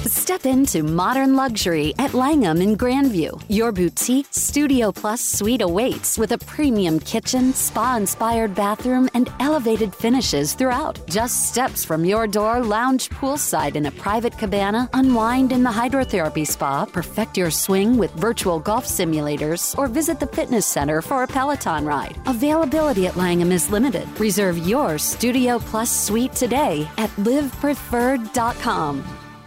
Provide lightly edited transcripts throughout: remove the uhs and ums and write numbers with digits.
Step into modern luxury at Langham in Grandview. Your boutique Studio Plus suite awaits with a premium kitchen, spa-inspired bathroom, and elevated finishes throughout. Just steps from your door, lounge poolside in a private cabana, unwind in the hydrotherapy spa, perfect your swing with virtual golf simulators, or visit the fitness center for a Peloton ride. Availability at Langham is limited. Reserve your Studio Plus suite today at livepreferred.com.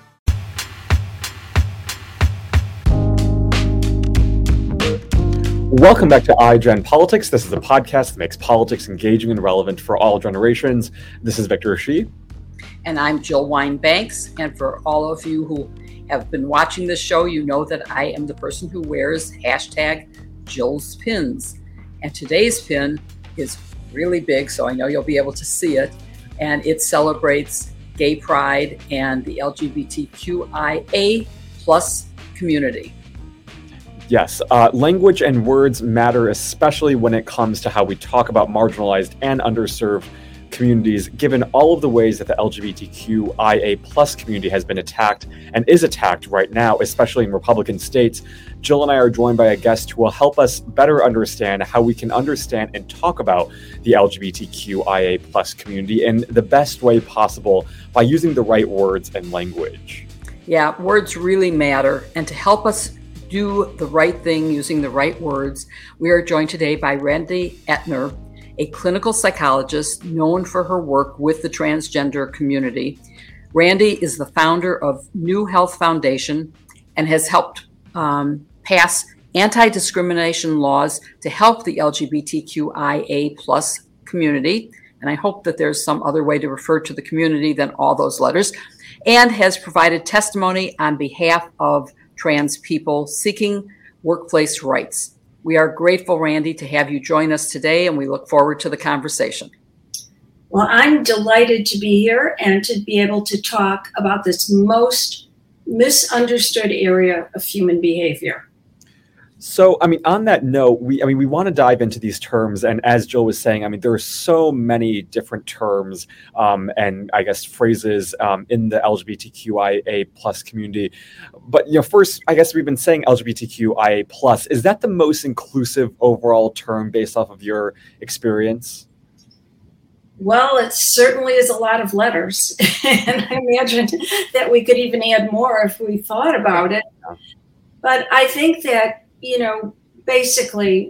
Welcome back to iGen Politics. This is a podcast that makes politics engaging and relevant for all generations. This is Victor Shi. And I'm Jill Wine-Banks. And for all of you who have been watching this show, you know that I am the person who wears hashtag Jill's pins. And today's pin is really big, so I know you'll be able to see it. And it celebrates gay pride and the LGBTQIA plus community. Yes, language and words matter, especially when it comes to how we talk about marginalized and underserved communities, given all of the ways that the LGBTQIA plus community has been attacked and is attacked right now, especially in Republican states. Jill and I are joined by a guest who will help us better understand how we can understand and talk about the LGBTQIA plus community in the best way possible by using the right words and language. Yeah, words really matter. And to help us do the right thing using the right words, we are joined today by Randy Etner, a clinical psychologist known for her work with the transgender community. Randy is the founder of New Health Foundation and has helped pass anti-discrimination laws to help the LGBTQIA plus community. And I hope that there's some other way to refer to the community than all those letters, and has provided testimony on behalf of trans people seeking workplace rights. We are grateful, Randy, to have you join us today, and we look forward to the conversation. Well, I'm delighted to be here and to be able to talk about this most misunderstood area of human behavior. So, on that note, we want to dive into these terms. And as Jill was saying, there are so many different terms and I guess phrases in the LGBTQIA plus community. But, first, I guess we've been saying LGBTQIA plus. Is that the most inclusive overall term based off of your experience? Well, it certainly is a lot of letters. And I imagine that we could even add more if we thought about it. But I think that basically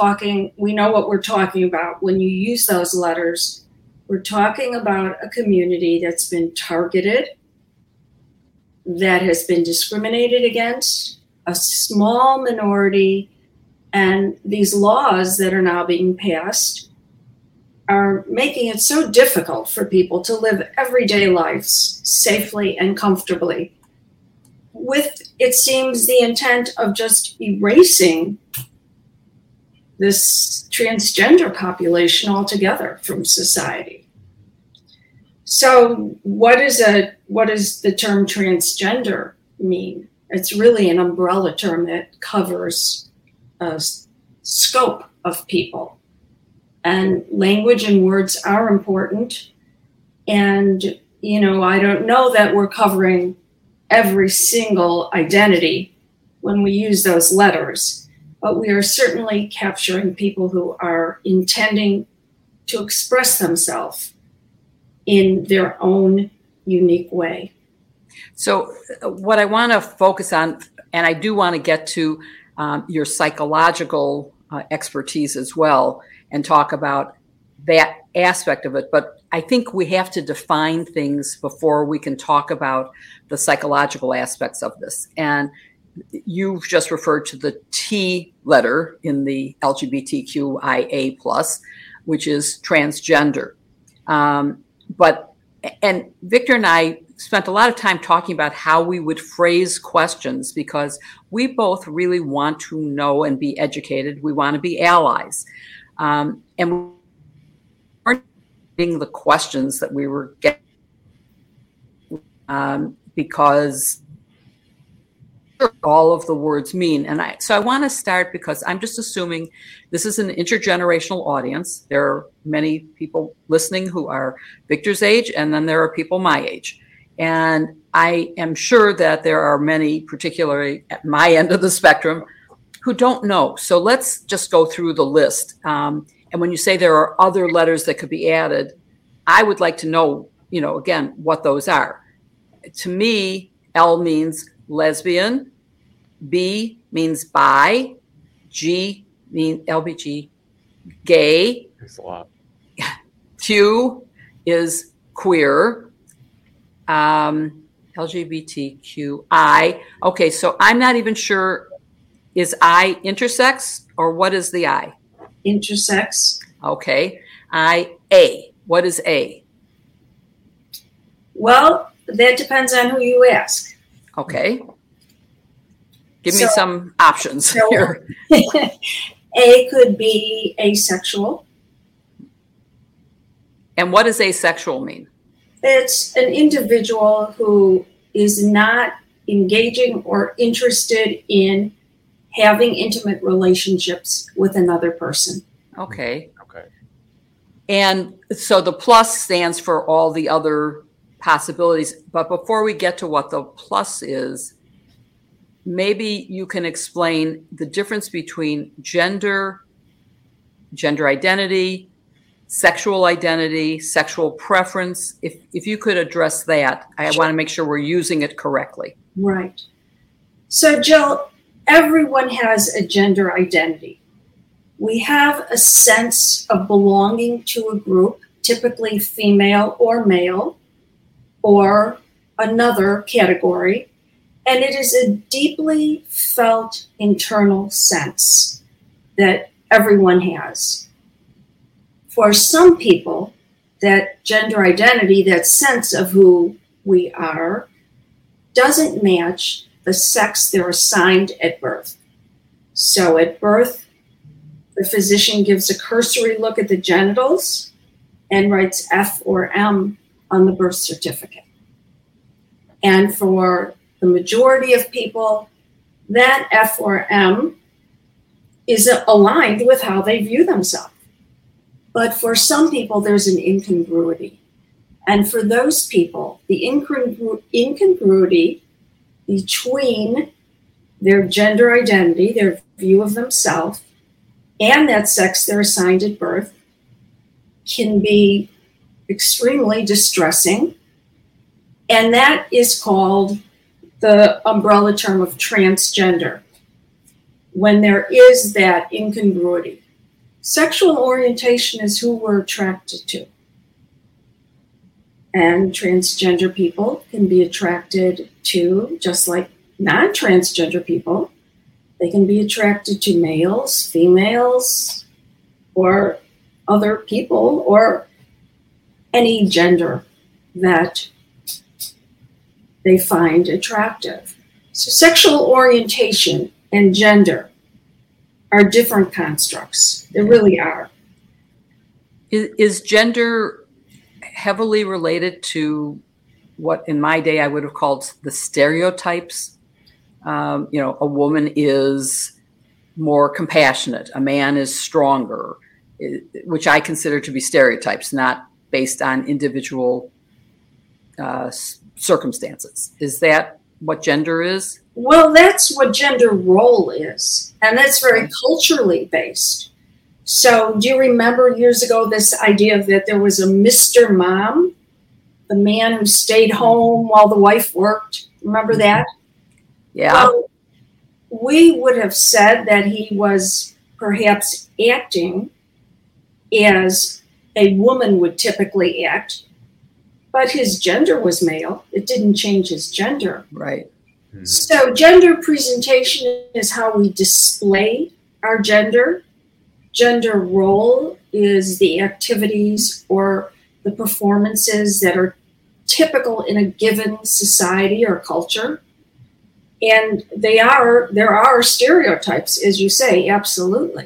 we know what we're talking about. When you use those letters, we're talking about a community that's been targeted, that has been discriminated against, a small minority, and these laws that are now being passed are making it so difficult for people to live everyday lives safely and comfortably, with, it seems, the intent of just erasing this transgender population altogether from society. So what does the term transgender mean? It's really an umbrella term that covers a scope of people. And language and words are important. And, I don't know that we're covering every single identity when we use those letters, but we are certainly capturing people who are intending to express themselves in their own unique way. So what I want to focus on, and I do want to get to your psychological expertise as well and talk about that aspect of it, but I think we have to define things before we can talk about the psychological aspects of this. And you've just referred to the T letter in the LGBTQIA plus, which is transgender. And Victor and I spent a lot of time talking about how we would phrase questions, because we both really want to know and be educated. We want to be allies. And the questions that we were getting because all of the words mean. So I want to start because I'm just assuming this is an intergenerational audience. There are many people listening who are Victor's age, and then there are people my age. And I am sure that there are many, particularly at my end of the spectrum, who don't know. So let's just go through the list. And when you say there are other letters that could be added, I would like to know, again, what those are. To me, L means lesbian, B means bi, G means LBG, gay. There's a lot. Q is queer. LGBTQI. Okay, so I'm not even sure, is I intersex or what is the I? Intersex. Okay. A. What is A? Well, that depends on who you ask. Okay. Give me some options here. A could be asexual. And what does asexual mean? It's an individual who is not engaging or interested in having intimate relationships with another person. Okay. And so the plus stands for all the other possibilities. But before we get to what the plus is, maybe you can explain the difference between gender identity, sexual preference. If you could address that, I want to make sure we're using it correctly. Right. So, Jill, everyone has a gender identity. We have a sense of belonging to a group, typically female or male, or another category, and it is a deeply felt internal sense that everyone has. For some people, that gender identity, that sense of who we are, doesn't match the sex they're assigned at birth. So at birth, the physician gives a cursory look at the genitals and writes F or M on the birth certificate. And for the majority of people, that F or M is aligned with how they view themselves. But for some people, there's an incongruity. And for those people, the incongruity between their gender identity, their view of themselves, and that sex they're assigned at birth can be extremely distressing. And that is called the umbrella term of transgender, when there is that incongruity. Sexual orientation is who we're attracted to. And transgender people can be attracted to, just like non-transgender people, they can be attracted to males, females, or other people, or any gender that they find attractive. So sexual orientation and gender are different constructs. They really are. Is gender heavily related to what in my day I would have called the stereotypes? A woman is more compassionate, a man is stronger, which I consider to be stereotypes, not based on individual circumstances. Is that what gender is? Well, that's what gender role is, and that's very culturally based. So do you remember years ago this idea that there was a Mr. Mom, the man who stayed home while the wife worked? Remember that? Yeah. Well, we would have said that he was perhaps acting as a woman would typically act, but his gender was male. It didn't change his gender. Right. Mm-hmm. So gender presentation is how we display our gender. Gender role is the activities or the performances that are typical in a given society or culture. And there are stereotypes, as you say, absolutely.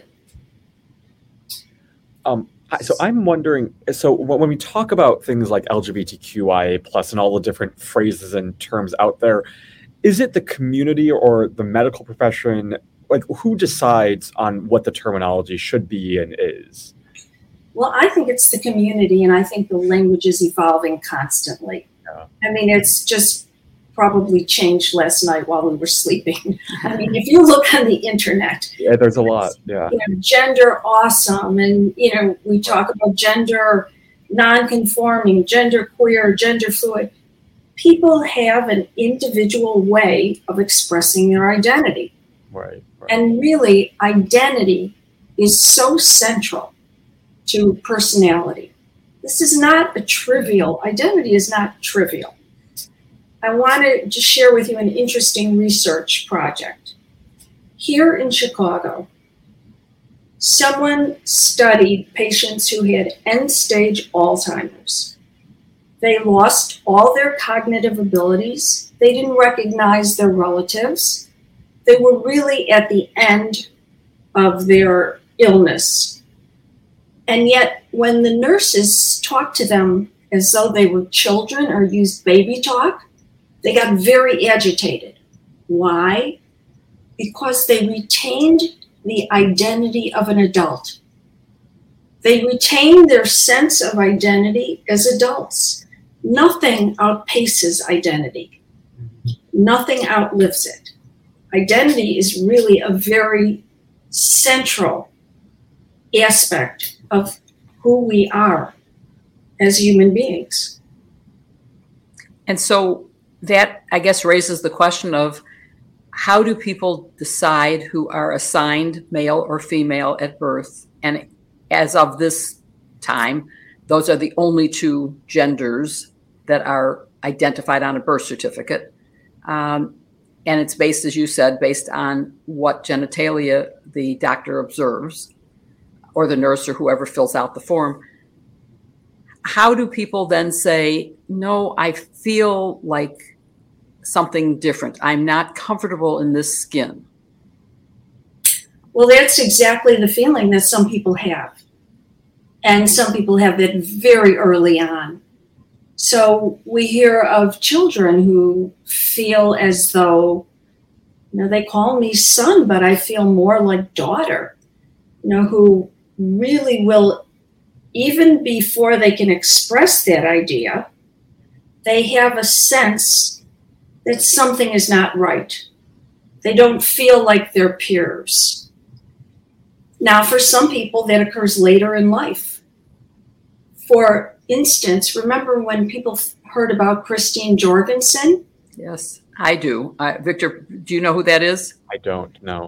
So I'm wondering, so when we talk about things like LGBTQIA+ and all the different phrases and terms out there, is it the community or the medical profession? Like, who decides on what the terminology should be and is? Well, I think it's the community, and I think the language is evolving constantly. Yeah. I mean, it's just probably changed last night while we were sleeping. I mean, if you look on the internet, Yeah, there's a lot. Yeah. Gender awesome, and we talk about gender non-conforming, gender queer, gender fluid. People have an individual way of expressing their identity. Right. And really, identity is so central to personality. This is not a trivial, identity is not trivial. I want to just share with you an interesting research project. Here in Chicago, someone studied patients who had end-stage Alzheimer's. They lost all their cognitive abilities. They didn't recognize their relatives. They were really at the end of their illness. And yet, when the nurses talked to them as though they were children or used baby talk, they got very agitated. Why? Because they retained the identity of an adult. They retained their sense of identity as adults. Nothing outpaces identity. Nothing outlives it. Identity is really a very central aspect of who we are as human beings. And so that, I guess, raises the question of how do people decide who are assigned male or female at birth? And as of this time, those are the only two genders that are identified on a birth certificate. And it's based, as you said, based on what genitalia the doctor observes, or the nurse, or whoever fills out the form. How do people then say, no, I feel like something different. I'm not comfortable in this skin? Well, that's exactly the feeling that some people have. And some people have that very early on. So we hear of children who feel as though, they call me son, but I feel more like daughter, who really will, even before they can express that idea, they have a sense that something is not right. They don't feel like their peers. Now, for some people, that occurs later in life. For instance, remember when people heard about Christine Jorgensen? Yes, I do. Victor, do you know who that is? I don't know.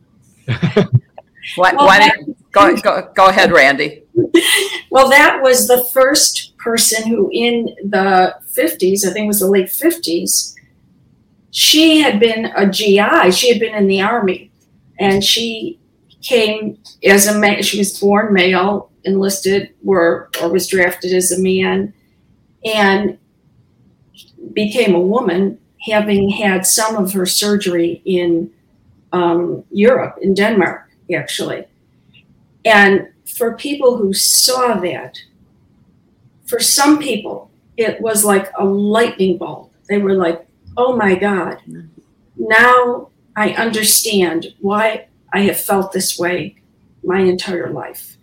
Go ahead, Randy. Well, that was the first person who in the 50s, I think it was the late 50s, she had been a GI. She had been in the Army. And she came as a man. She was born male, enlisted, or was drafted as a man, and became a woman, having had some of her surgery in Europe, in Denmark, actually. And for people who saw that, for some people, it was like a lightning bolt. They were like, oh my God, now I understand why I have felt this way my entire life.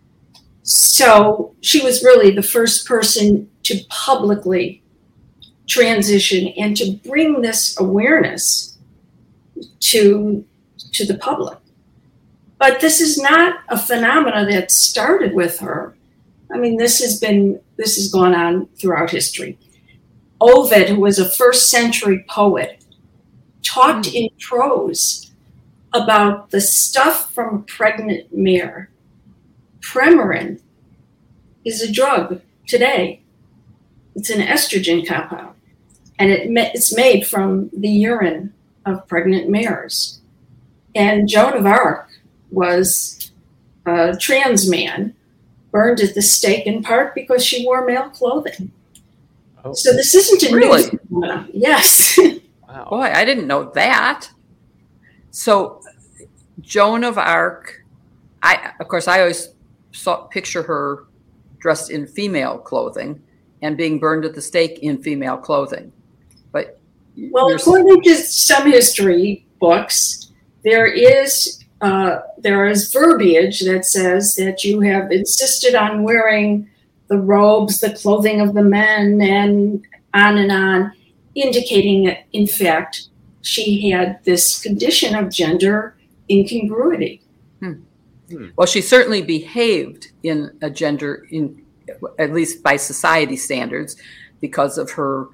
So she was really the first person to publicly transition and to bring this awareness to the public. But this is not a phenomena that started with her. I mean, this has gone on throughout history. Ovid, who was a first century poet, talked in prose about the stuff from a pregnant mare. Premarin is a drug today. It's an estrogen compound, and it's made from the urine of pregnant mares. And Joan of Arc was a trans man burned at the stake in part because she wore male clothing. Oh. So this isn't a really new phenomenon. Yes. Wow. Boy, I didn't know that. So Joan of Arc, I always picture her dressed in female clothing and being burned at the stake in female clothing. But according to some history books, there is verbiage that says that you have insisted on wearing the robes, the clothing of the men, and on, indicating that, in fact, she had this condition of gender incongruity. Well, she certainly behaved in a gender, at least by society standards, because of her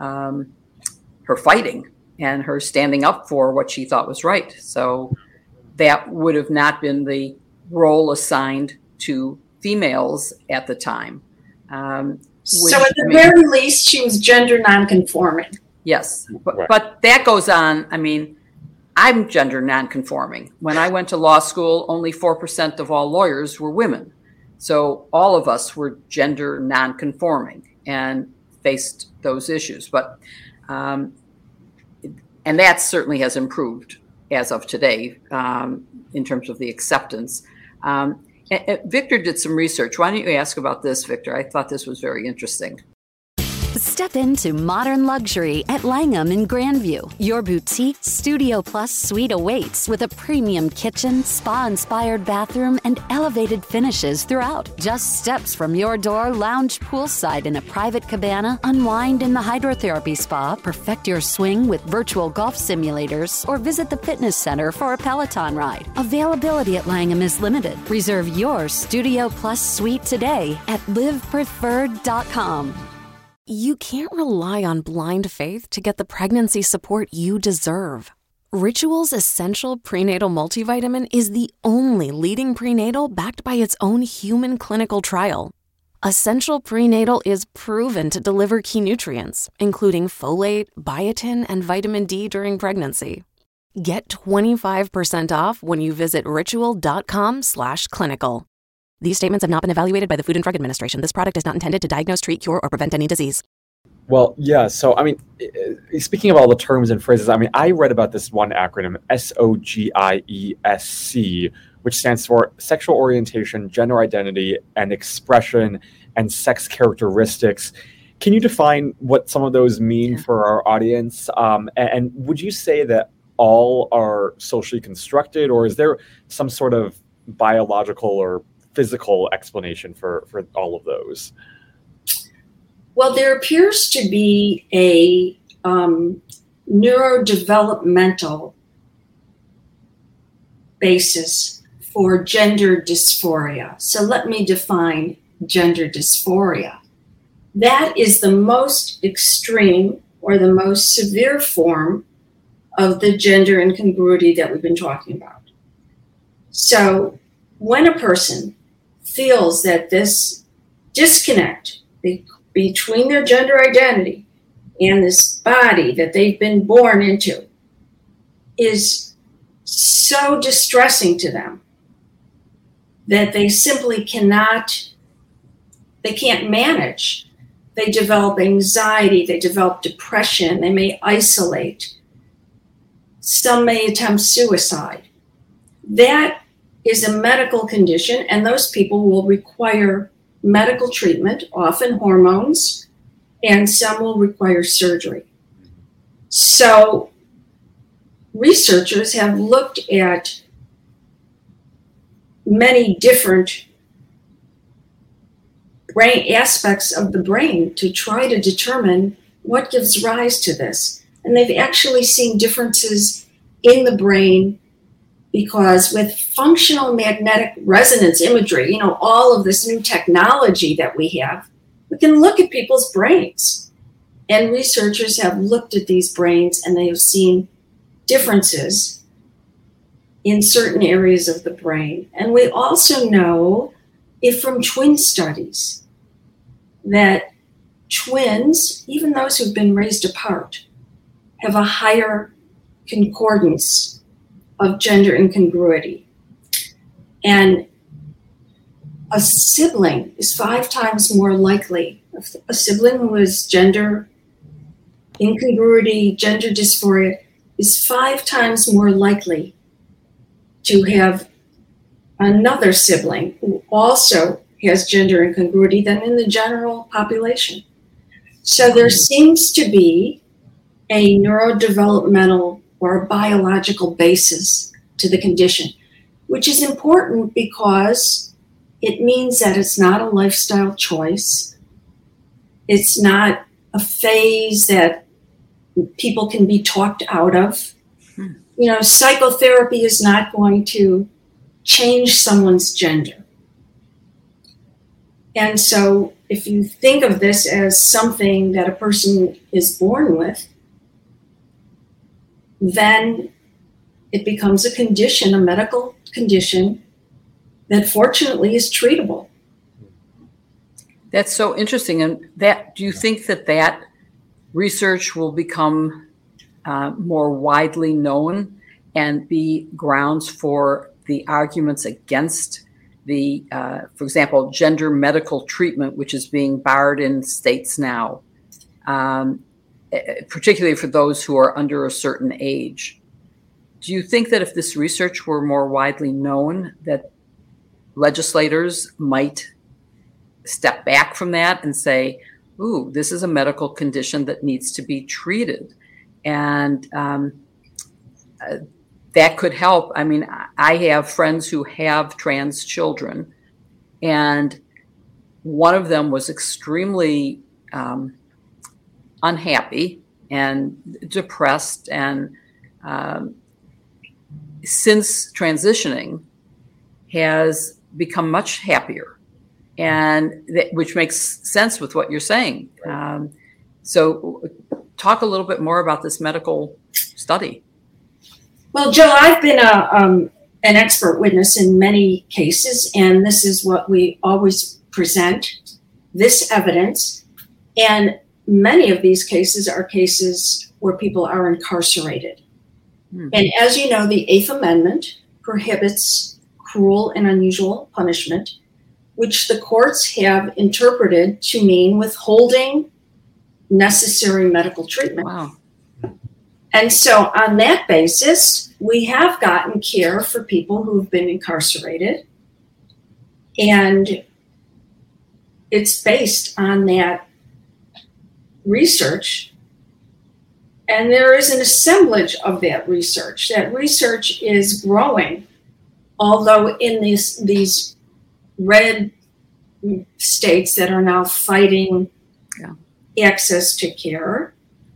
fighting and her standing up for what she thought was right. So that would have not been the role assigned to females at the time. So at the very least, she was gender nonconforming. Yes, but that goes on. I mean, I'm gender nonconforming. When I went to law school, only 4% of all lawyers were women. So all of us were gender nonconforming and faced those issues. But and that certainly has improved as of today in terms of the acceptance. Victor did some research. Why don't you ask about this, Victor? I thought this was very interesting. Step into modern luxury at Langham in Grandview. Your boutique Studio Plus suite awaits with a premium kitchen, spa-inspired bathroom, and elevated finishes throughout. Just steps from your door, lounge poolside in a private cabana, unwind in the hydrotherapy spa, perfect your swing with virtual golf simulators, or visit the fitness center for a Peloton ride. Availability at Langham is limited. Reserve your Studio Plus suite today at livepreferred.com. You can't rely on blind faith to get the pregnancy support you deserve. Ritual's Essential Prenatal Multivitamin is the only leading prenatal backed by its own human clinical trial. Essential Prenatal is proven to deliver key nutrients, including folate, biotin, and vitamin D during pregnancy. Get 25% off when you visit ritual.com/clinical. These statements have not been evaluated by the Food and Drug Administration. This product is not intended to diagnose, treat, cure, or prevent any disease. Well, yeah. So, I mean, speaking of all the terms and phrases, I mean, I read about this one acronym, SOGIESC, which stands for Sexual Orientation, Gender Identity, and Expression, and Sex Characteristics. Can you define what some of those mean for our audience? And would you say that all are socially constructed, or is there some sort of biological or physical explanation for all of those? Well, there appears to be a neurodevelopmental basis for gender dysphoria. So let me define gender dysphoria. That is the most extreme or the most severe form of the gender incongruity that we've been talking about. So when a person feels that this disconnect between their gender identity and this body that they've been born into is so distressing to them that they simply can't manage. They develop anxiety, they develop depression, they may isolate. Some may attempt suicide. That is a medical condition, and those people will require medical treatment, often hormones, and some will require surgery. So researchers have looked at many different brain aspects of the brain to try to determine what gives rise to this. And they've actually seen differences in the brain because with functional magnetic resonance imagery, all of this new technology that we have, we can look at people's brains. And researchers have looked at these brains and they have seen differences in certain areas of the brain. And we also know from twin studies that twins, even those who've been raised apart, have a higher concordance of gender incongruity. And a sibling is 5 times more likely, a sibling who has gender incongruity, gender dysphoria, is 5 times more likely to have another sibling who also has gender incongruity than in the general population. So there seems to be a neurodevelopmental or a biological basis to the condition, which is important because it means that it's not a lifestyle choice. It's not a phase that people can be talked out of. You know, psychotherapy is not going to change someone's gender. And so if you think of this as something that a person is born with, then it becomes a condition, a medical condition that fortunately is treatable. That's so interesting. And that, do you think that that research will become more widely known and be grounds for the arguments against the, for example, gender medical treatment, which is being barred in states now, particularly for those who are under a certain age? Do you think that if this research were more widely known, that legislators might step back from that and say, ooh, this is a medical condition that needs to be treated? And that could help. I mean, I have friends who have trans children, and one of them was extremely unhappy and depressed, and since transitioning has become much happier, and which makes sense with what you're saying. So talk a little bit more about this medical study. Well, Jill, I've been an expert witness in many cases, and this is what we always present, this evidence. And many of these cases are cases where people are incarcerated. And as you know, the Eighth Amendment prohibits cruel and unusual punishment, which the courts have interpreted to mean withholding necessary medical treatment. Wow. And so on that basis, we have gotten care for people who've been incarcerated. And it's based on that research. And there is an assemblage of that research. That research is growing, although in these red states that are now fighting access to care,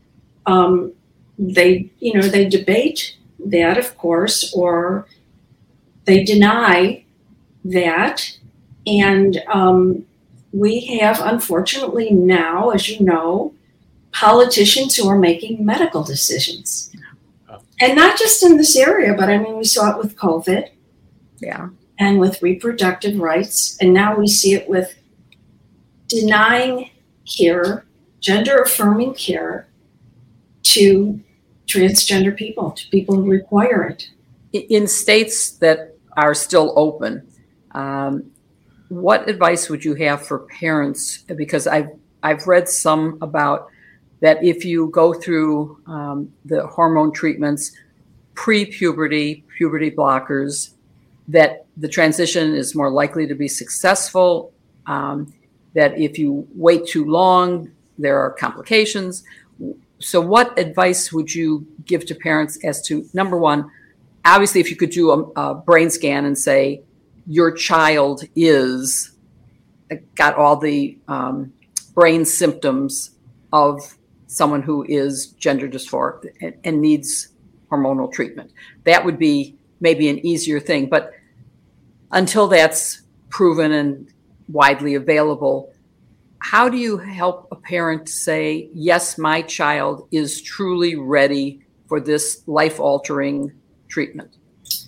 they debate that, of course, or they deny that. And we have, unfortunately now, as you know, politicians who are making medical decisions. And not just in this area, but I mean, we saw it with COVID. Yeah. And with reproductive rights. And now we see it with denying care, gender-affirming care, to transgender people, to people who require it. In states that are still open, what advice would you have for parents? Because I've read some about that if you go through the hormone treatments, pre-puberty, puberty blockers, that the transition is more likely to be successful, that if you wait too long, there are complications. So what advice would you give to parents as to, number one, obviously if you could do a brain scan and say, your child is got all the brain symptoms of someone who is gender dysphoric and needs hormonal treatment. That would be maybe an easier thing. But until that's proven and widely available, how do you help a parent say, yes, my child is truly ready for this life-altering treatment?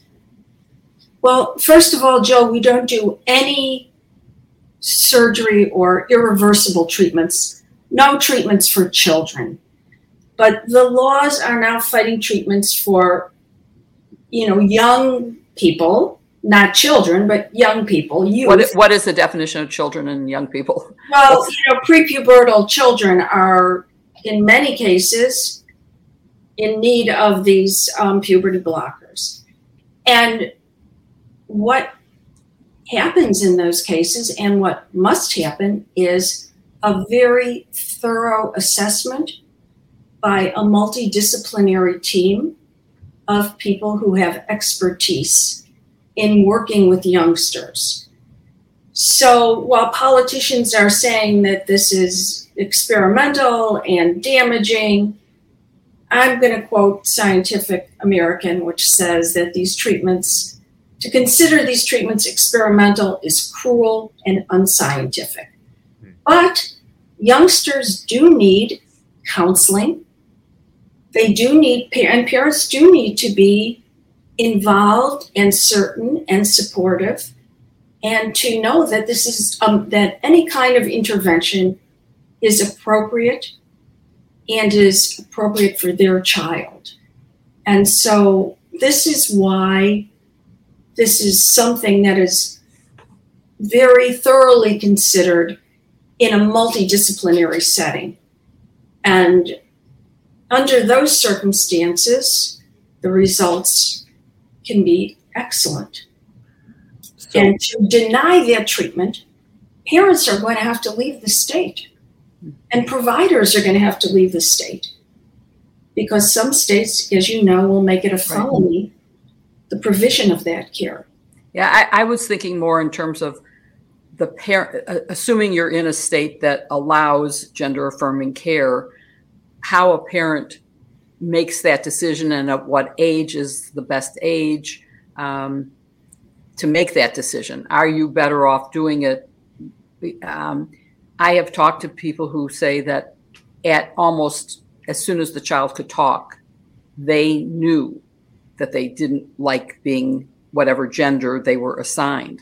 Well, first of all, Jill, we don't do any surgery or irreversible treatments, no treatments for children. But the laws are now fighting treatments for, young people, not children, but young people, youth. What is the definition of children and young people? Well, prepubertal children are, in many cases, in need of these puberty blockers. And what happens in those cases, and what must happen, is a very thorough assessment by a multidisciplinary team of people who have expertise in working with youngsters. So while politicians are saying that this is, experimental and damaging. I'm going to quote Scientific American, which says that to consider these treatments experimental is cruel and unscientific. But youngsters do need counseling. They do need, and parents do need to be involved and certain and supportive, and to know that this is that any kind of intervention is appropriate and is appropriate for their child. And so this is why this is something that is very thoroughly considered in a multidisciplinary setting. And under those circumstances, the results can be excellent. So, and to deny that treatment, parents are going to have to leave the state, and providers are going to have to leave the state, because some states, as you know, will make it a felony, the provision of that care. Yeah, I was thinking more in terms of the parent, assuming you're in a state that allows gender affirming care, how a parent makes that decision and at what age is the best age to make that decision. Are you better off doing it? I have talked to people who say that at almost as soon as the child could talk, they knew that they didn't like being whatever gender they were assigned.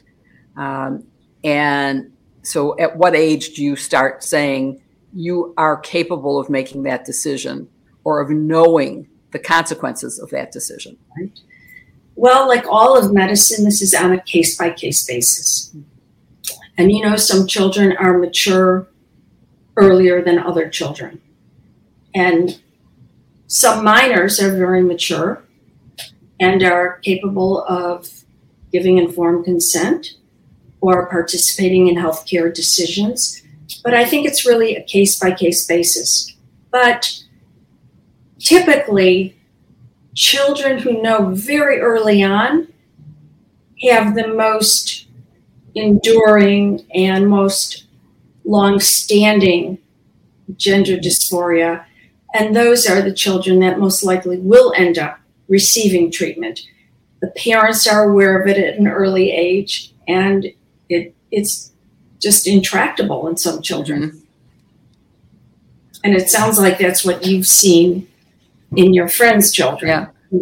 And so at what age do you start saying you are capable of making that decision or of knowing the consequences of that decision? Right. Well, like all of medicine, this is on a case-by-case basis. And you know, some children are mature earlier than other children. And some minors are very mature and are capable of giving informed consent or participating in healthcare decisions. But I think it's really a case-by-case basis. But typically, children who know very early on have the most enduring and most long-standing gender dysphoria, and those are the children that most likely will end up receiving treatment. The parents are aware of it at an early age, and it's just intractable in some children. Mm-hmm. And it sounds like that's what you've seen in your friends' children. Yeah.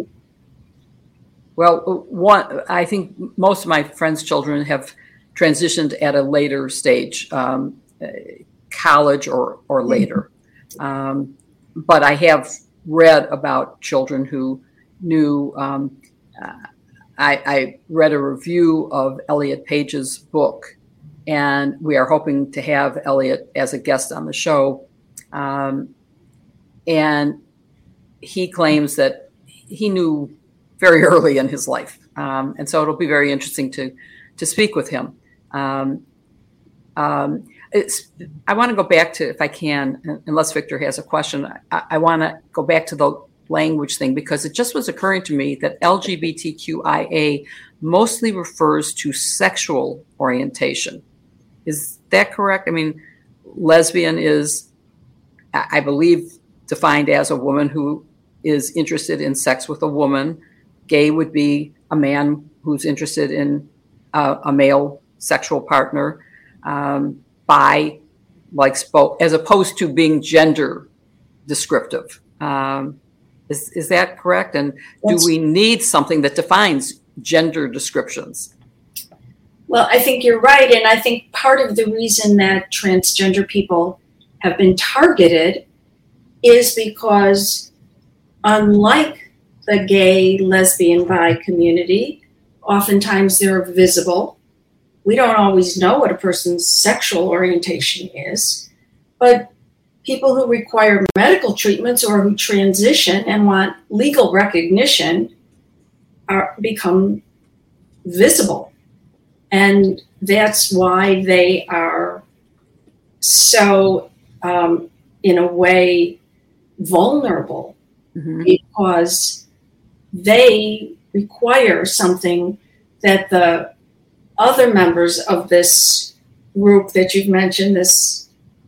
Well, I think most of my friends' children have transitioned at a later stage, college or later. But I have read about children who knew. I read a review of Elliot Page's book, and we are hoping to have Elliot as a guest on the show. And he claims that he knew very early in his life. And so it'll be very interesting to speak with him. I want to go back to, if I can, unless Victor has a question, I want to go back to the language thing, because it just was occurring to me that LGBTQIA mostly refers to sexual orientation. Is that correct? I mean, lesbian is, I believe, defined as a woman who is interested in sex with a woman. Gay would be a man who's interested in a male sexual partner. Bi, as opposed to being gender descriptive. Is that correct? And do we need something that defines gender descriptions? Well, I think you're right. And I think part of the reason that transgender people have been targeted is because, unlike the gay, lesbian, bi community, oftentimes they're visible. We don't always know what a person's sexual orientation is, but people who require medical treatments or who transition and want legal recognition become visible. And that's why they are so, in a way, vulnerable, because they require something that the other members of this group that you've mentioned, this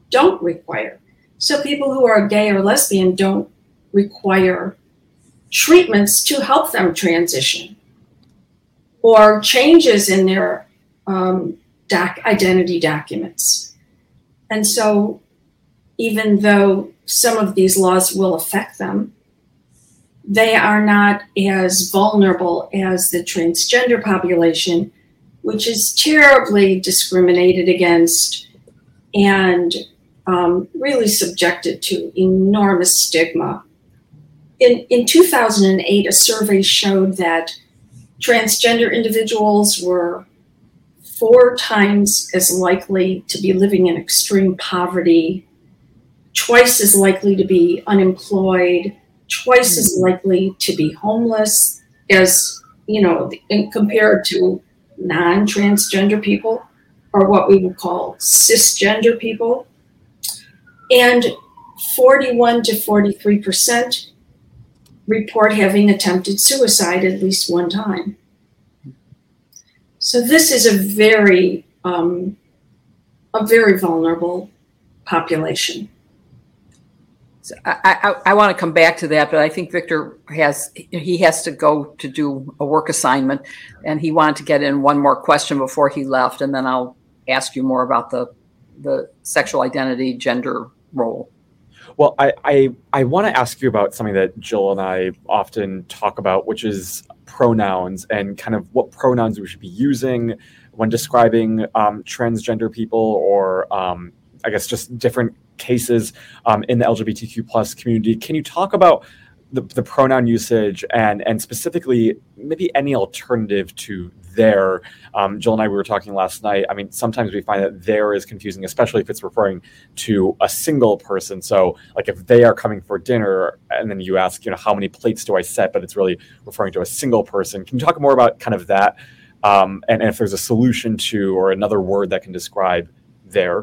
don't require. So people who are gay or lesbian don't require treatments to help them transition or changes in their identity documents. And so even though some of these laws will affect them, they are not as vulnerable as the transgender population, which is terribly discriminated against and really subjected to enormous stigma. In 2008, a survey showed that transgender individuals were 4 times as likely to be living in extreme poverty, twice as likely to be unemployed, twice as likely to be homeless as, compared to non-transgender people, or what we would call cisgender people. And 41 to 43% report having attempted suicide at least one time. So this is a very vulnerable population. So I want to come back to that, but I think Victor has to go to do a work assignment, and he wanted to get in one more question before he left, and then I'll ask you more about the sexual identity, gender role. Well, I want to ask you about something that Jill and I often talk about, which is pronouns and kind of what pronouns we should be using when describing transgender people, or I guess just different cases in the LGBTQ plus community. Can you talk about the pronoun usage and specifically maybe any alternative to their? Jill and I, we were talking last night. I mean, sometimes we find that their is confusing, especially if it's referring to a single person. So like if they are coming for dinner and then you ask, how many plates do I set, but it's really referring to a single person. Can you talk more about kind of that? And if there's a solution to, or another word that can describe their?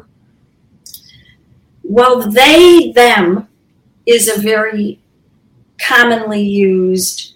Well, they, them is a very commonly used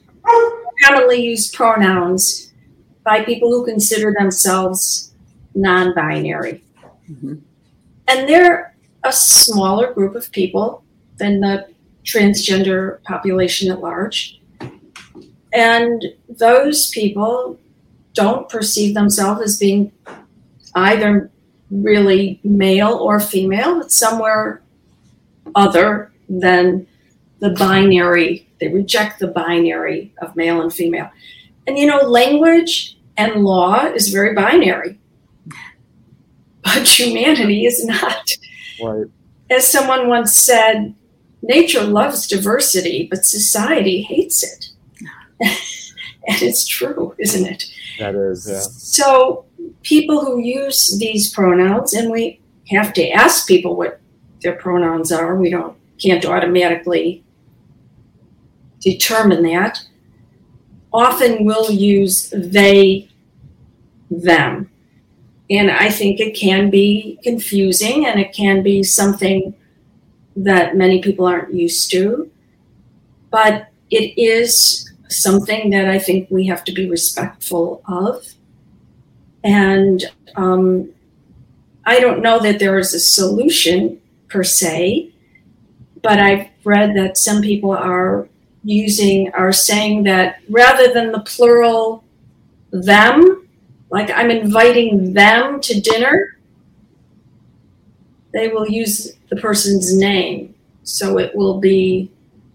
pronouns by people who consider themselves non-binary. Mm-hmm. And they're a smaller group of people than the transgender population at large. And those people don't perceive themselves as being either really male or female. It's somewhere other than the binary. They reject the binary of male and female. And language and law is very binary, but humanity is not. Right. As someone once said, nature loves diversity, but society hates it. And it's true, isn't it? That is, yeah. So people who use these pronouns, and we have to ask people what their pronouns are. We can't automatically determine that. Often will use they, them. And I think it can be confusing, and it can be something that many people aren't used to. But it is something that I think we have to be respectful of. And I don't know that there is a solution per se, but I've read that some people are saying that rather than the plural them, like I'm inviting them to dinner, they will use the person's name. So it will be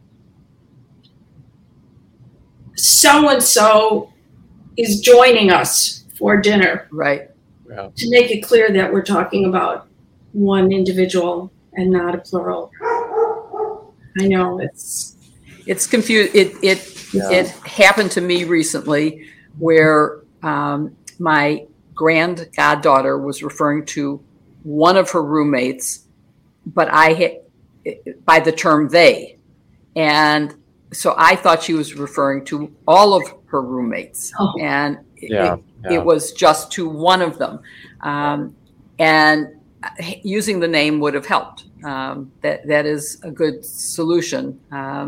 so-and-so is joining us for dinner. Right. Yeah. To make it clear that we're talking about one individual and not a plural. I know it's confused. It happened to me recently where my goddaughter was referring to one of her roommates, but by the term they, and so I thought she was referring to all of her roommates, and it was just to one of them, and using the name would have helped. That is a good solution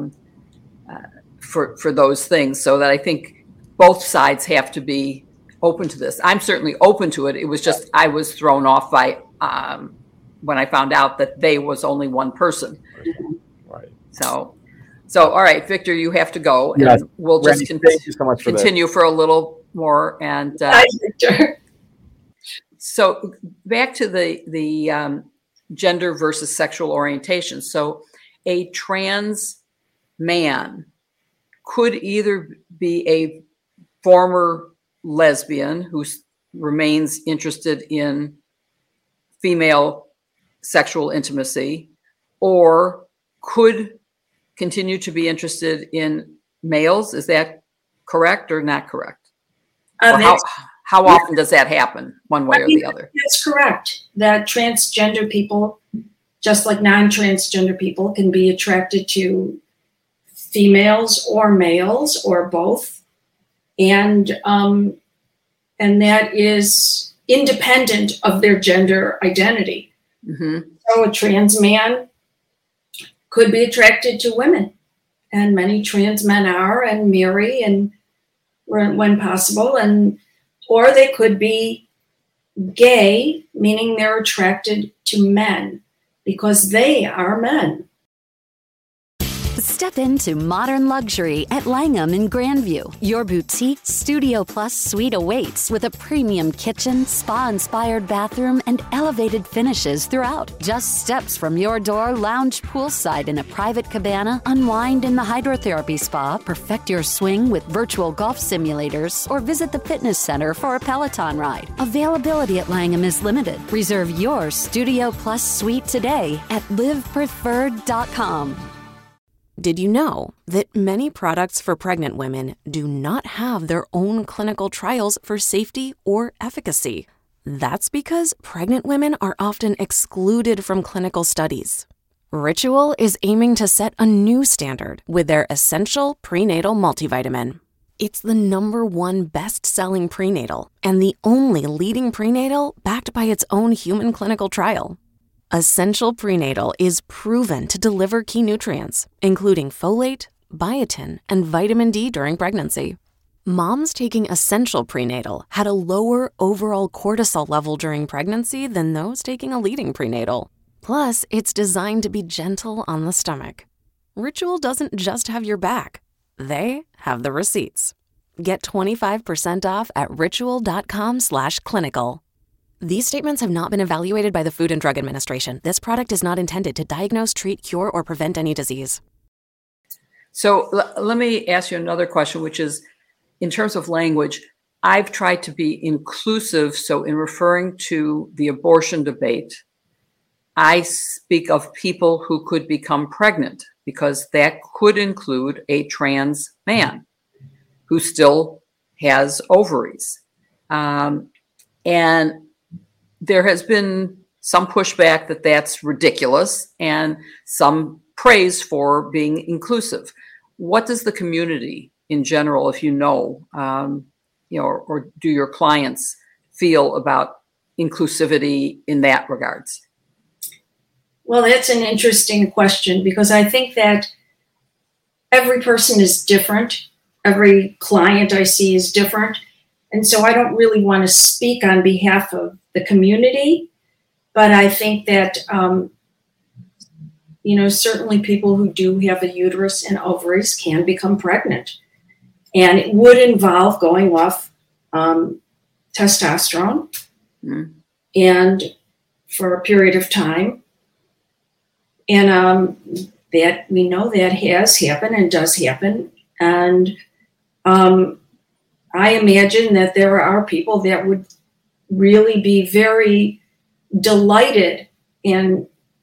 for those things. So that I think both sides have to be open to this. I'm certainly open to it. It was just I was thrown off by when I found out that they was only one person. Right. So all right, Victor, you have to go, and Yes. we'll just Randy, thank you so much for continue for a little more. And Bye, Victor. so back to the gender versus sexual orientation. So a trans man could either be a former lesbian who remains interested in female sexual intimacy, or could continue to be interested in males. Is that correct or not correct? Or how often does that happen, one way or the other? That's correct. That transgender people, just like non-transgender people, can be attracted to females or males or both, and that is independent of their gender identity. Mm-hmm. So a trans man could be attracted to women, and many trans men are and marry and when possible, or they could be gay, meaning they're attracted to men because they are men. Step into modern luxury at Langham in Grandview. Your boutique Studio Plus suite awaits with a premium kitchen, spa-inspired bathroom, and elevated finishes throughout. Just steps from your door, lounge poolside in a private cabana, unwind in the hydrotherapy spa, perfect your swing with virtual golf simulators, or visit the fitness center for a Peloton ride. Availability at Langham is limited. Reserve your Studio Plus suite today at livepreferred.com. Did you know that many products for pregnant women do not have their own clinical trials for safety or efficacy? That's because pregnant women are often excluded from clinical studies. Ritual is aiming to set a new standard with their Essential Prenatal Multivitamin. It's the #1 best-selling prenatal and the only leading prenatal backed by its own human clinical trial. Essential Prenatal is proven to deliver key nutrients, including folate, biotin, and vitamin D during pregnancy. Moms taking Essential Prenatal had a lower overall cortisol level during pregnancy than those taking a leading prenatal. Plus, it's designed to be gentle on the stomach. Ritual doesn't just have your back. They have the receipts. Get 25% off at ritual.com/clinical. These statements have not been evaluated by the Food and Drug Administration. This product is not intended to diagnose, treat, cure, or prevent any disease. So let me ask you another question, which is, in terms of language, I've tried to be inclusive. So in referring to the abortion debate, I speak of people who could become pregnant, because that could include a trans man who still has ovaries. And there has been some pushback that that's ridiculous, and some praise for being inclusive. What does the community in general, if you know, or do your clients feel about inclusivity in that regards? Well, that's an interesting question, because I think that every person is different. Every client I see is different. And so I don't really want to speak on behalf of the community, but I think that, certainly people who do have a uterus and ovaries can become pregnant. And it would involve going off testosterone and for a period of time. And that we know that has happened and does happen. And I imagine that there are people that would really be very delighted and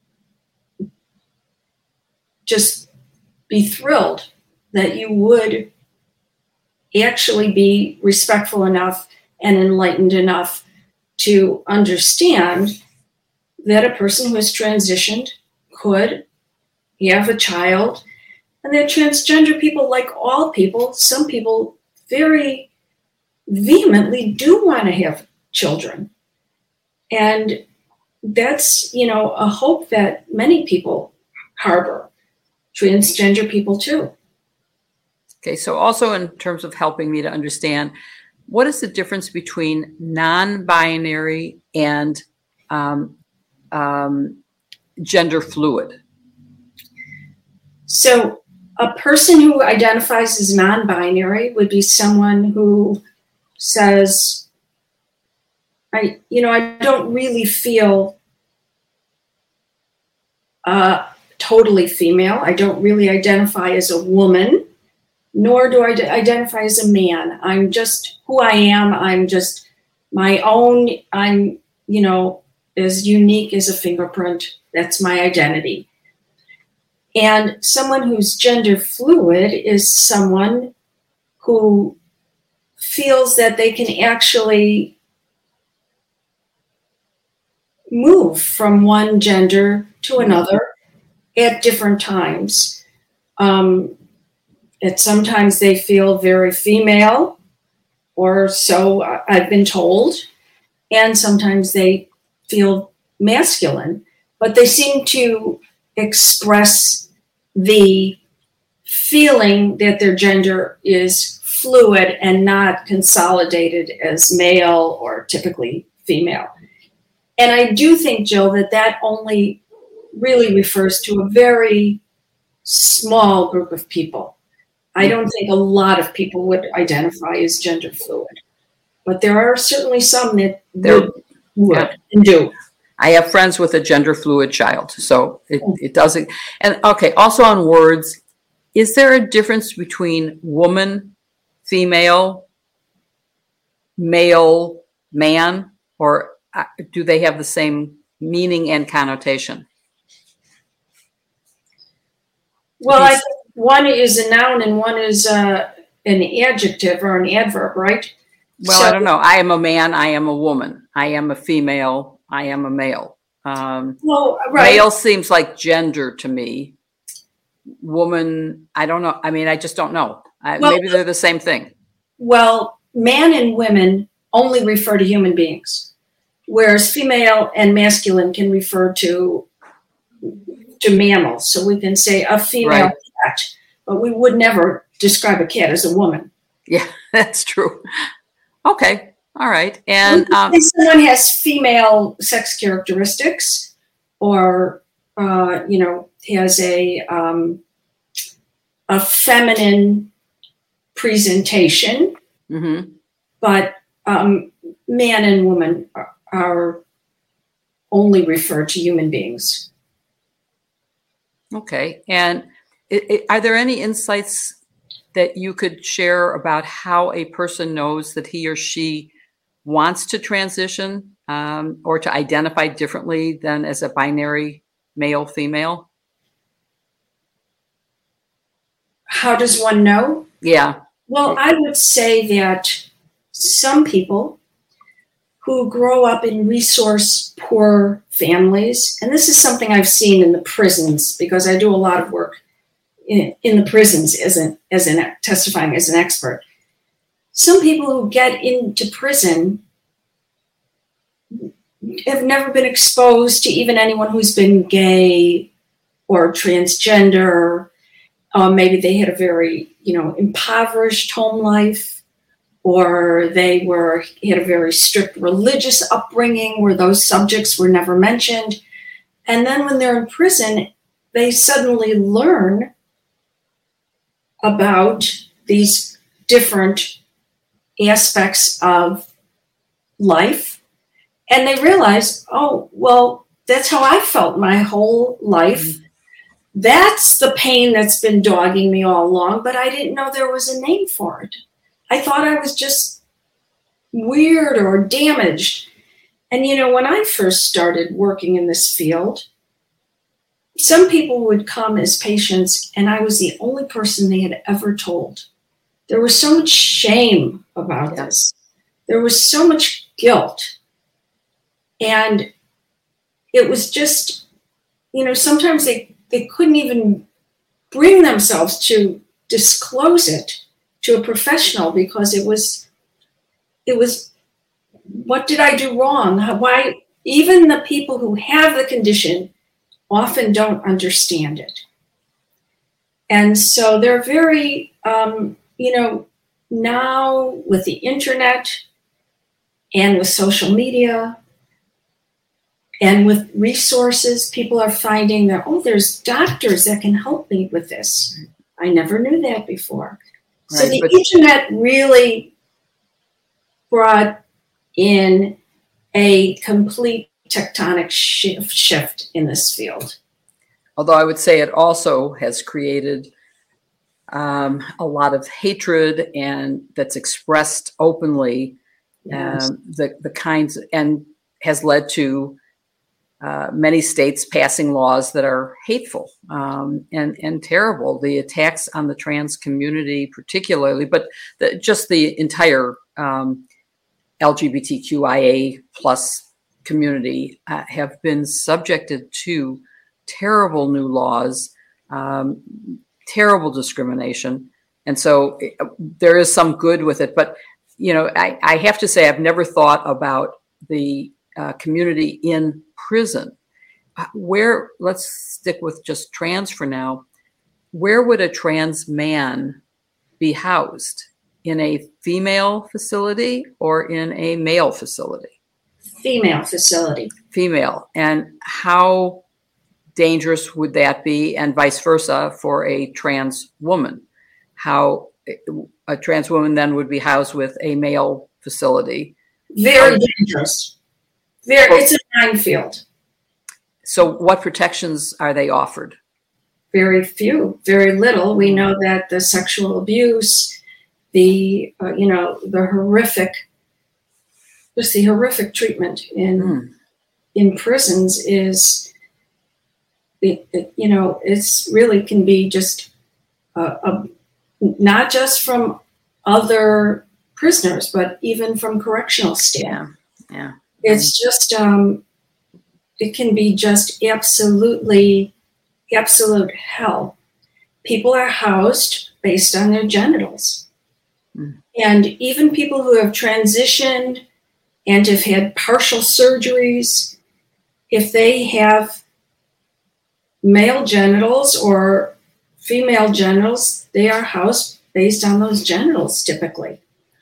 just be thrilled that you would actually be respectful enough and enlightened enough to understand that a person who has transitioned could have a child, and that transgender people, like all people, some people very vehemently do want to have children. And that's, a hope that many people harbor, transgender people too. Okay, so also in terms of helping me to understand, what is the difference between non-binary and gender fluid? So a person who identifies as non-binary would be someone who says, I don't really feel totally female. I don't really identify as a woman, nor do I identify as a man. I'm just who I am. I'm just my own. I'm, as unique as a fingerprint. That's my identity. And someone who's gender fluid is someone who feels that they can actually move from one gender to another at different times. Sometimes they feel very female, or so I've been told, and sometimes they feel masculine, but they seem to express the feeling that their gender is fluid and not consolidated as male or typically female. And I do think, Jill, that only really refers to a very small group of people. I don't think a lot of people would identify as gender fluid, but there are certainly some that would and do. I have friends with a gender fluid child, so it doesn't. And okay, also on words, is there a difference between woman, female, male, man, or do they have the same meaning and connotation? Well, I think one is a noun and one is an adjective or an adverb, right? Well, I don't know. I am a man. I am a woman. I am a female. I am a male. Right. Male seems like gender to me. Woman, I don't know. I mean, I just don't know. Maybe they're the same thing. Well, man and women only refer to human beings, whereas female and masculine can refer to mammals. So we can say a female cat, but we would never describe a cat as a woman. Yeah, that's true. Okay. All right. And if someone has female sex characteristics or, has a feminine presentation, but man and woman are only referred to human beings. Okay. And are there any insights that you could share about how a person knows that he or she wants to transition or to identify differently than as a binary male, female? How does one know? Yeah. Well, I would say that some people who grow up in resource-poor families, and this is something I've seen in the prisons because I do a lot of work in the prisons as testifying as an expert. Some people who get into prison have never been exposed to even anyone who's been gay or transgender. Maybe they had a very, impoverished home life, or they had a very strict religious upbringing where those subjects were never mentioned. And then when they're in prison, they suddenly learn about these different aspects of life. And they realize, oh, well, that's how I felt my whole life. Mm-hmm. That's the pain that's been dogging me all along, but I didn't know there was a name for it. I thought I was just weird or damaged. And, when I first started working in this field, some people would come as patients, and I was the only person they had ever told. There was so much shame about this. There was so much guilt. And it was just, sometimes they couldn't even bring themselves to disclose it to a professional because it was, what did I do wrong? Why? Even the people who have the condition often don't understand it. And so they're very, now with the internet and with social media, And with resources, people are finding that, oh, there's doctors that can help me with this. I never knew that before. Right, so the internet really brought in a complete tectonic shift in this field. Although I would say it also has created a lot of hatred, and that's expressed openly, yes. The kinds, and has led to many states passing laws that are hateful and terrible. The attacks on the trans community particularly, but just the entire LGBTQIA plus community have been subjected to terrible new laws, terrible discrimination. And so there is some good with it. But, I have to say, I've never thought about the community in prison. Where, let's stick with just trans for now. Where would a trans man be housed? In a female facility or in a male facility? Female facility. Female. And how dangerous would that be, and vice versa for a trans woman? How a trans woman then would be housed with a male facility? Very dangerous. It's a minefield. So what protections are they offered? Very few, very little. We know that the sexual abuse, the horrific treatment in prisons is, it's really can be just not just from other prisoners, but even from correctional staff. Yeah. It's just it can be just absolute hell. People are housed based on their genitals. And even people who have transitioned and have had partial surgeries, if they have male genitals or female genitals, they are housed based on those genitals typically.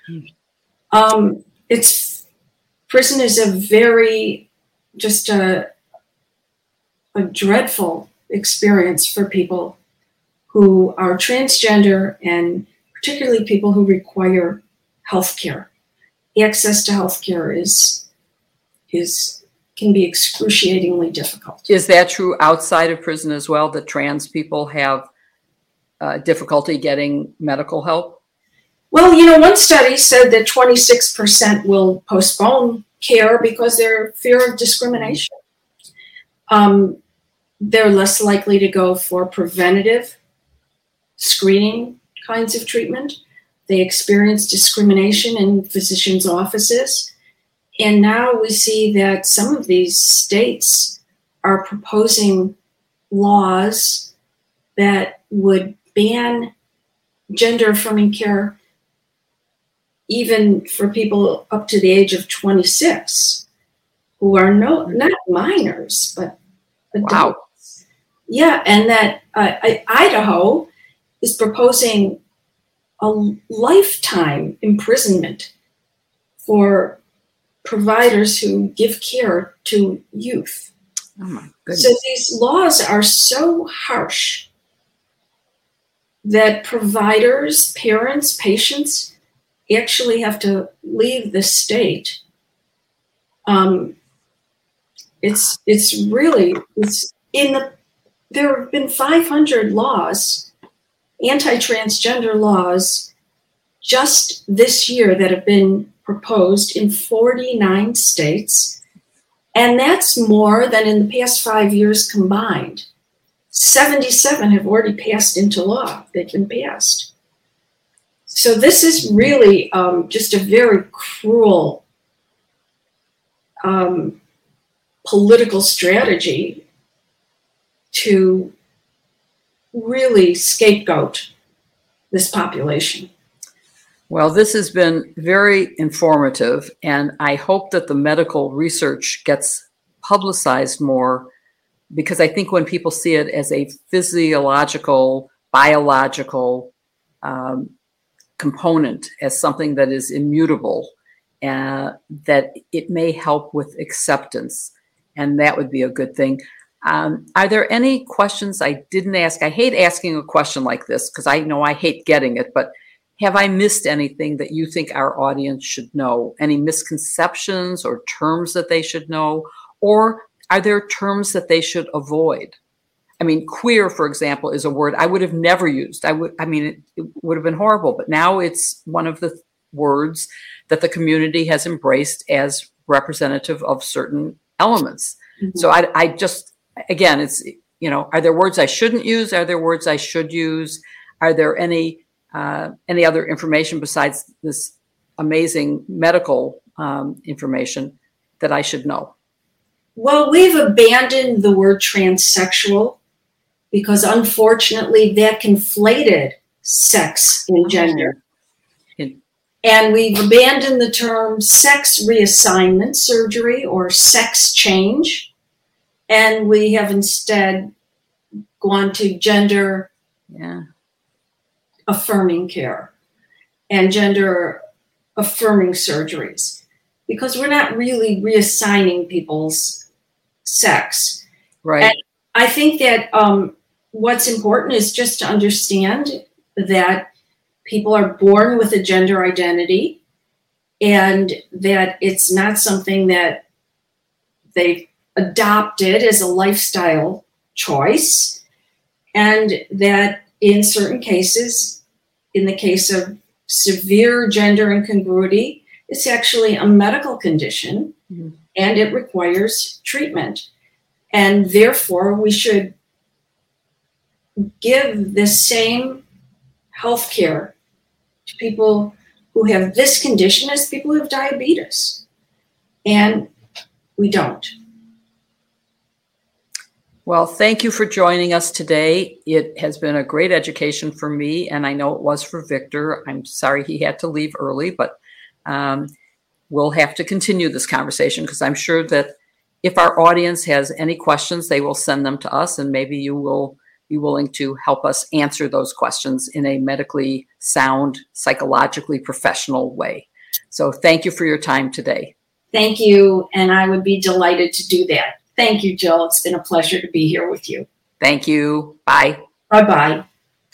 Prison is a very, just a dreadful experience for people who are transgender, and particularly people who require health care. Access to health care can be excruciatingly difficult. Is that true outside of prison as well, that trans people have difficulty getting medical help? Well, one study said that 26% will postpone care because they're fear of discrimination. They're less likely to go for preventative screening kinds of treatment. They experience discrimination in physicians' offices. And now we see that some of these states are proposing laws that would ban gender-affirming care even for people up to the age of 26 who are not minors, but adults. Wow. Yeah, and that Idaho is proposing a lifetime imprisonment for providers who give care to youth. Oh my goodness. So these laws are so harsh that providers, parents, patients actually have to leave the state. There have been 500 laws, anti-transgender laws, just this year that have been proposed in 49 states. And that's more than in the past 5 years combined. 77 have already passed into law. They've been passed. So this is really just a very cruel political strategy to really scapegoat this population. Well, this has been very informative, and I hope that the medical research gets publicized more, because I think when people see it as a physiological, biological component, as something that is immutable, that it may help with acceptance. and that would be a good thing. Are there any questions I didn't ask? I hate asking a question like this because I know I hate getting it, but have I missed anything that you think our audience should know? Any misconceptions or terms that they should know? Or are there terms that they should avoid? I mean, queer, for example, is a word I would have never used. It would have been horrible, but now it's one of the words that the community has embraced as representative of certain elements. Mm-hmm. So I just, again, it's, are there words I shouldn't use? Are there words I should use? Are there any other information besides this amazing medical information that I should know? Well, we've abandoned the word transsexual because unfortunately that conflated sex and gender. And we've abandoned the term sex reassignment surgery or sex change. And we have instead gone to gender affirming care and gender affirming surgeries because we're not really reassigning people's sex. Right. And I think that what's important is just to understand that people are born with a gender identity and that it's not something that they've adopted as a lifestyle choice, and that in certain cases, in the case of severe gender incongruity, it's actually a medical condition and it requires treatment. And therefore, we should give the same health care to people who have this condition as people who have diabetes. And we don't. Well, thank you for joining us today. It has been a great education for me, and I know it was for Victor. I'm sorry he had to leave early, but we'll have to continue this conversation because I'm sure that if our audience has any questions, they will send them to us, and maybe you will be willing to help us answer those questions in a medically sound, psychologically professional way. So thank you for your time today. Thank you, and I would be delighted to do that. Thank you, Jill. It's been a pleasure to be here with you. Thank you. Bye. Bye-bye.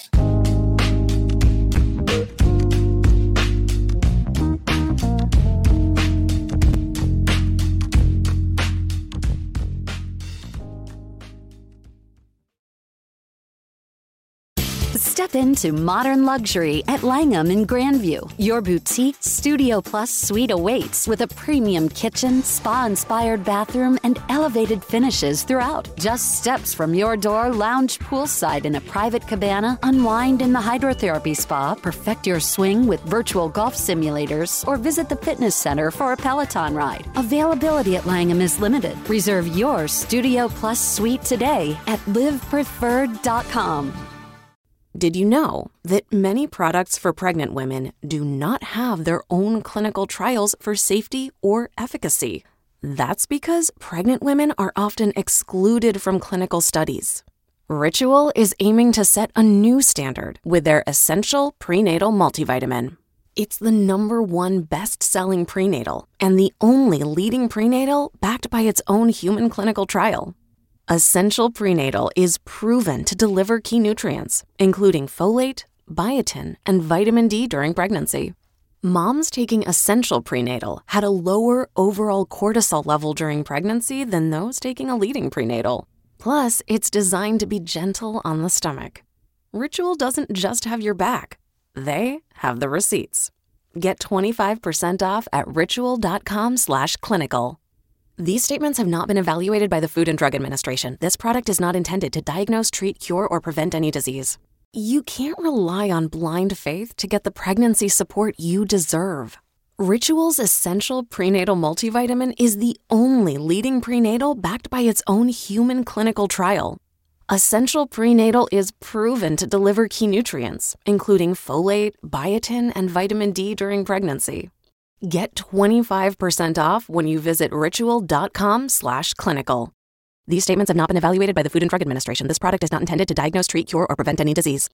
Step into modern luxury at Langham in Grandview. Your boutique Studio Plus suite awaits with a premium kitchen, spa-inspired bathroom, and elevated finishes throughout. Just steps from your door, lounge poolside in a private cabana, unwind in the hydrotherapy spa, perfect your swing with virtual golf simulators, or visit the fitness center for a Peloton ride. Availability at Langham is limited. Reserve your Studio Plus suite today at livepreferred.com. Did you know that many products for pregnant women do not have their own clinical trials for safety or efficacy? That's because pregnant women are often excluded from clinical studies. Ritual is aiming to set a new standard with their Essential Prenatal Multivitamin. It's the #1 best-selling prenatal and the only leading prenatal backed by its own human clinical trial. Essential Prenatal is proven to deliver key nutrients, including folate, biotin, and vitamin D during pregnancy. Moms taking Essential Prenatal had a lower overall cortisol level during pregnancy than those taking a leading prenatal. Plus, it's designed to be gentle on the stomach. Ritual doesn't just have your back. They have the receipts. Get 25% off at ritual.com/clinical. These statements have not been evaluated by the Food and Drug Administration. This product is not intended to diagnose, treat, cure, or prevent any disease. You can't rely on blind faith to get the pregnancy support you deserve. Ritual's Essential Prenatal Multivitamin is the only leading prenatal backed by its own human clinical trial. Essential Prenatal is proven to deliver key nutrients, including folate, biotin, and vitamin D during pregnancy. Get 25% off when you visit ritual.com/clinical. These statements have not been evaluated by the Food and Drug Administration. This product is not intended to diagnose, treat, cure, or prevent any disease.